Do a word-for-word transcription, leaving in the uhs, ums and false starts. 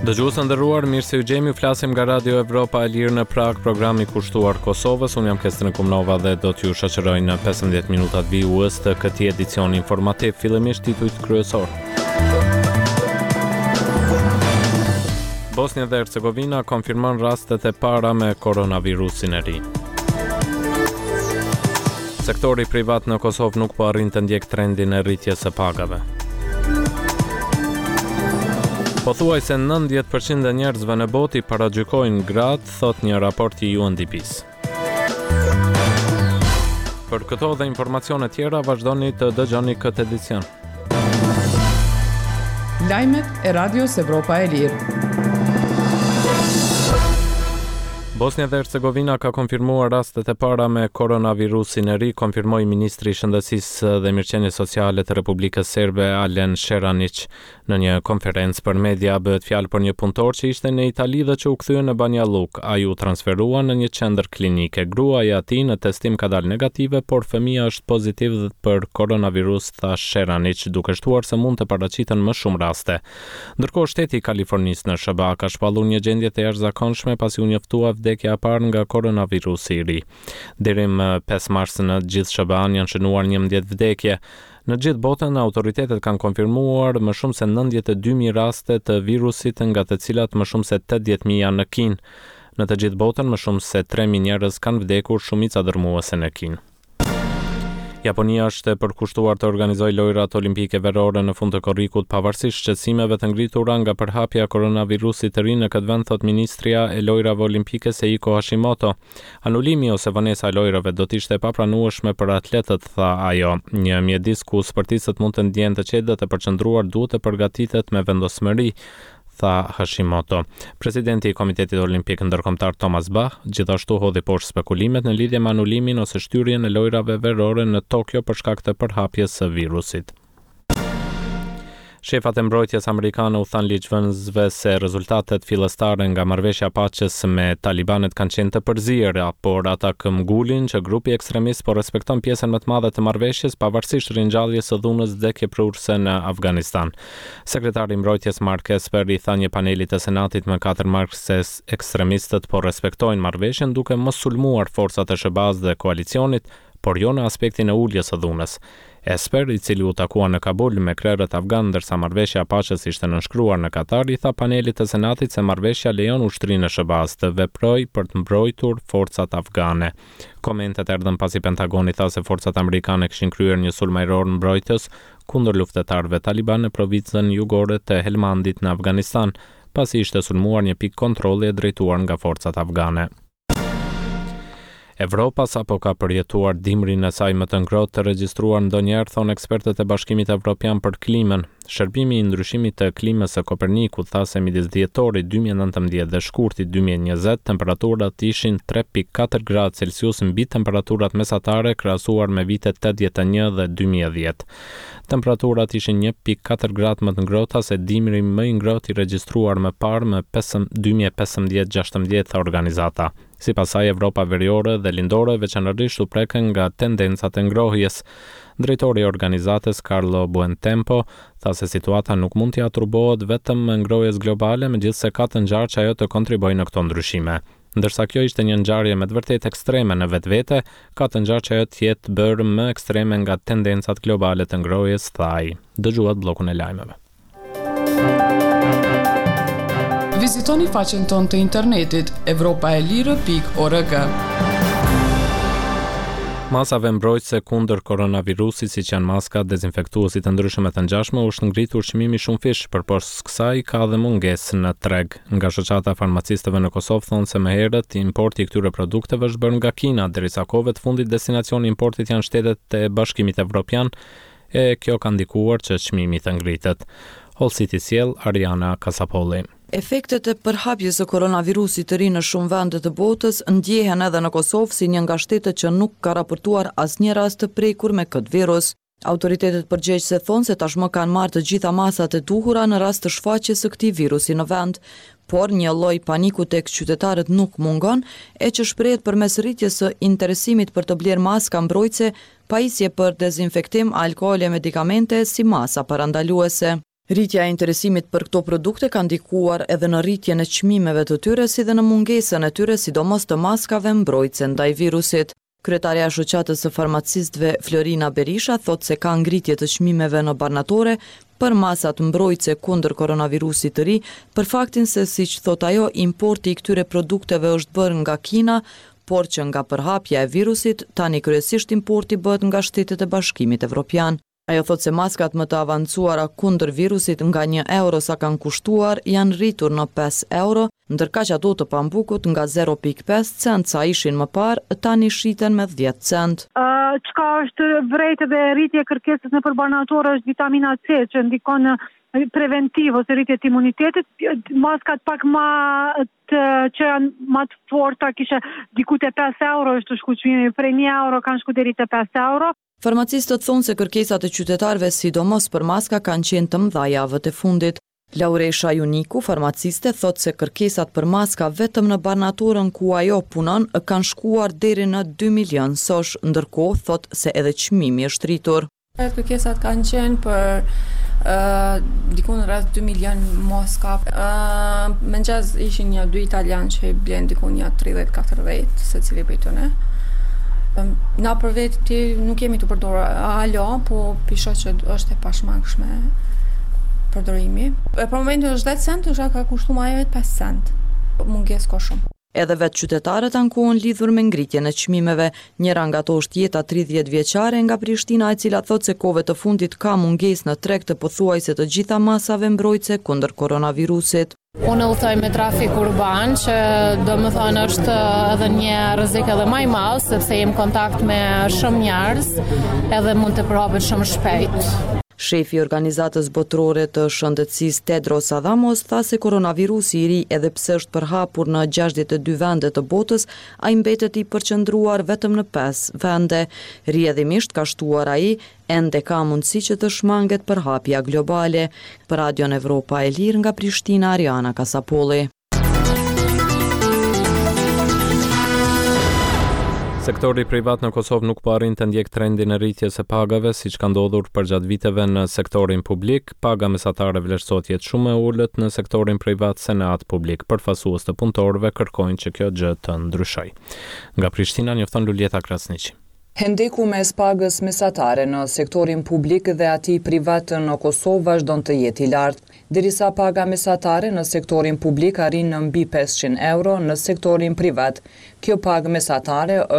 Dëgjues të nderuar, mirë se u gjemi, flasim nga Radio Evropa e Lirë në Prag, programi kushtuar Kosovës. Unë jam Kestrin Kumnova dhe do t'ju shoqëroj në pesëmbëdhjetë minutat vijues të këtij edicioni informativ. Fillimisht titujt kryesor. Bosnia dhe Hercegovina konfirmon rastet e para me koronavirusin e ri. Sektori privat në Kosovë nuk po arrin të ndjek trendin e rritjes së pagave. Pothuajse nëntëdhjetë përqind e njerëzve në botë i paragjykojnë gratë, thot një raport i U N D P-s. Për këto dhe informacione tjera vazhdoni të dëgjoni këtë edicion. Lajmet e Radios Evropa e Lirë. Bosnia dhe Hercegovina ka konfirmuar rastet e para me koronavirusin e ri, konfirmoi ministri i Shëndetësisë dhe Mirëqenies Sociale të Republikës Serbe Alen Sheranic në një konferencë për media. Bëhet fjalë për një punëtor që ishte në Itali dhe që u kthye në Banja Luka. Ai u transferua në një qendër klinike. Gruaja e tij në testim ka dalë negative, por fëmia është pozitiv për koronavirus, tha Sheranic, duke shtuar se mund të paraqiten më shumë raste. Ndërkohë shteti i Kalifornisë në S B A ka shpallur një gjendje të jashtëzakonshme pasi u njoftua vdekja e parë nga koronavirusi i ri. Deri më pesë mars në gjithë S B A-n janë shënuar njëmbëdhjetë vdekje. Në gjithë botën, autoritetet kanë konfirmuar më shumë se nëntëdhjetë e dy mijë raste të virusit, nga të cilat më shumë se tetëdhjetë mijë janë në Kinë. Në të gjithë botën, më shumë se tre mijë njerëz kanë vdekur, shumica dërmuese në Kinë. Japonia është e përkushtuar të organizojë lojrat olimpike verore në fund të korrikut, pavarësisht shqetësimeve të ngritura nga përhapja e koronavirusit të ri në këtë vend, thot ministria e lojrave olimpike Seiko Hashimoto. Anulimi ose vonesa e lojrave do të ishte e papranueshme për atletët, tha ajo. Një mjedis ku sportistët mund të ndjehen të qetë dhe të përqendruar duhet të përgatitet me vendosmëri, tha Hashimoto. Presidenti i Komitetit Olimpik Ndërkombëtar Thomas Bach gjithashtu hodhi poshtë spekulimet në lidhje me anulimin ose shtyrjen e lojrave verore në Tokyo për shkak të përhapjes së virusit. Shefat e mbrojtjes amerikane u than ligjvënësve se rezultatet fillestare nga marrëveshja paqes me talibanet kanë qenë të përziera, por ata këmbgulin që grupi ekstremist po respekton pjesën më të madhe të marrëveshjes pavarësisht ringjalljes së dhunës vdekje prurse në Afganistan. Sekretari i mbrojtjes Mark Esper i tha një paneli të Senatit me katër markë se ekstremistët po respektojnë marrëveshjen duke mos sulmuar forcat e S B A-s dhe koalicionit, por jo në aspektin e uljes së dhunës. Esper, i cili u takua në Kabul me krerët afgan ndërsa marrëveshja e paqes ishte nënshkruar në Katar, i tha panelit të Senatit se marrëveshja lejon ushtrinë e S B A-s të veprojë për të mbrojtur forcat afgane. Komentet erdhën pasi Pentagoni tha se forcat amerikane kishin kryer një sulm ajror mbrojtës kundër luftetarëve taliban në provincën jugore të Helmandit në Afganistan, pasi ishte sulmuar një pikë kontrolli e drejtuar nga forcat afgane. Evropa sapo ka përjetuar dimrin e saj më të ngrohtë të regjistruar ndonjëherë, thon ekspertët e Bashkimit Evropian për Klimën. Shërbimi i ndryshimit të klimës së Kopernikut tha se midis dhjetorit dy mijë e nëntëmbëdhjetë dhe shkurtit dy mijë e njëzet temperaturat ishin tre pikë katër gradë Celsius mbi temperaturat mesatare krahasuar me vitet tetëdhjetë e një dhe dy mijë e dhjetë. Temperaturat ishin një pikë katër gradë më të ngrohta se dimri më i ngrohtë i regjistruar më parë më dy mijë e pesëmbëdhjetë gjashtëmbëdhjetë tha organizata. Sipas saj, Evropa veriore dhe lindore veçanërisht u prekën nga tendencat e ngrohjes. Drejtori i organizatës Carlo Buentempo tha se situata nuk mund t'i atribuohet vetëm ngrohjes globale, megjithse ka të ngjarë që ajo të kontribuojë në këto ndryshime. Ndërsa kjo ishte një ngjarje me të vërtetë ekstreme në vetvete, ka të ngjarë që ajo të jetë bërë më ekstreme nga tendencat globale të ngrohjes, tha ai. Dëgjuat bllokun e lajmeve. Vizitoni faqen tonë të internetit evropaelire pikë org. Masave mbrojtëse kundër koronavirusit, siç janë maska, dezinfektuesit të ndryshëm e të ngjashme, është ngritur çmimi shumë fish, përposhtë kësaj ka dhe mungesë në treg. Nga shoqata e farmacistëve në Kosovë thonë se më herët importi i këtyre produkteve është bërë nga Kina, derisa kohëve të fundit destinacioni i importit janë shtetet e Bashkimit Evropian, e kjo ka ndikuar që çmimi të ngritet. Hall City sjell Ariana Kasapolli. Efektet e përhapjes së koronavirusit të ri në shumë vende të botës ndjehen edhe në Kosovë si një nga shtetet që nuk ka raportuar asnjë rast të prekur me këtë virus. Autoritetet përgjegjëse thonë se tashmë kanë marrë të gjitha masat e duhura në rast të shfaqjes së këtij virusi në vend, por një lloj paniku tek qytetarët nuk mungon, e që shprehet përmes rritjes së interesimit për të blerë maska mbrojtëse, pajisje për dezinfektim, alkool e medikamente si masa parandaluese. Rritja e interesimit për këto produkte ka ndikuar edhe në rritjen e çmimeve të tyre si dhe në mungesën e tyre sidomos të maskave mbrojtëse ndaj virusit. Kryetaria e shoqatës së farmacistëve Florina Berisha thotë se ka ngritje të çmimeve në barnatore për masat mbrojtëse kundër koronavirusit të ri, për faktin se siç thot ajo, importi i këtyre produkteve është bërë nga Kina, por që nga përhapja e virusit, tani kryesisht importi bëhet nga Shtetet e Bashkimit Evropian. Ajo thot se maskat më të avancuara kundër virusit nga një euro sa kanë kushtuar janë rritur në pesë euro, ndërka që ato të pambukut nga zero pikë pesë cent sa ishin më parë, tani shiten me dhjetë cent. Uh, çka është vërejtë dhe rritje kërkesës në përbanatore është vitamina C që ndikon preventiv ose rritje të imunitetit. Maskat pak ma të, që janë ma të forta kishe diku te pesë euro është shkuqimi, prej një euro kanë shku deri te pesë euro. Farmacistët thonë se kërkesat e qytetarëve sidomos për maska kanë qenë të mëdha javët e fundit. Lauresha Juniku, farmaciste, thotë se kërkesat për maska vetëm në barnatorën ku ajo punon kanë shkuar deri në dy milion sosh, ndërkohë thotë se edhe çmimi është rritur. Kërkesat kanë qenë për uh, diku në rreth dy milion maska. Uh, me nxez ishin një dy italian që i blen diku një tridhjetë katërdhjetë secili prej tyre. Na për vetë ti nuk jemi të përdorë alo, po pisha që është e pashmangshme përdorimi. E për momentin është dhjetë cent, është ka kushtu ma e vetë pesë cent. Munges ka shumë. Edhe vetë qytetarët ankohen lidhur me ngritjen e çmimeve. Njëra nga to është Jeta tridhjetë vjeçare nga Prishtina, e cila thotë se kohëve të fundit ka mungesë në treg të pothuajse të gjitha masave mbrojtëse kundër koronavirusit. Unë udhtoj me trafik urban, që do më thonë është edhe një rrezik edhe më i madh, sepse jem kontakt me shumë njerëz, edhe mund të përhapet shumë shpejt. Shefi i Organizatës Botërore të Shëndetësisë Tedros Adhanom tha se koronavirusi i ri, edhe pse është përhapur në gjashtëdhjetë e dy vende të botës, ai mbetet i përqendruar vetëm në pesë vende. Rrjedhimisht ka shtuar ai, ende ka mundësi që të shmanget përhapja globale. Për Radion Evropa e Lirë nga Prishtina, Ariana Kasapolli. Sektori privat në Kosovë nuk po arrin të ndjek trendin e rritjes së pagave, siç ka ndodhur përgjatë viteve në sektorin publik. Paga mesatare vlerësohet jetë shumë e ulët në sektorin privat se në atë publik. Përfaqësues të punëtorëve kërkojnë që kjo gjë të ndryshojë. Nga Prishtina njofton Luljeta Krasniqi. Hendeku mes pagës mesatare në sektorin publik dhe atij privat në Kosovë vazhdon të jetë i lartë, derisa paga mesatare në sektorin publik arrin në mbi pesëqind euro në sektorin privat. Kjo pagë mesatare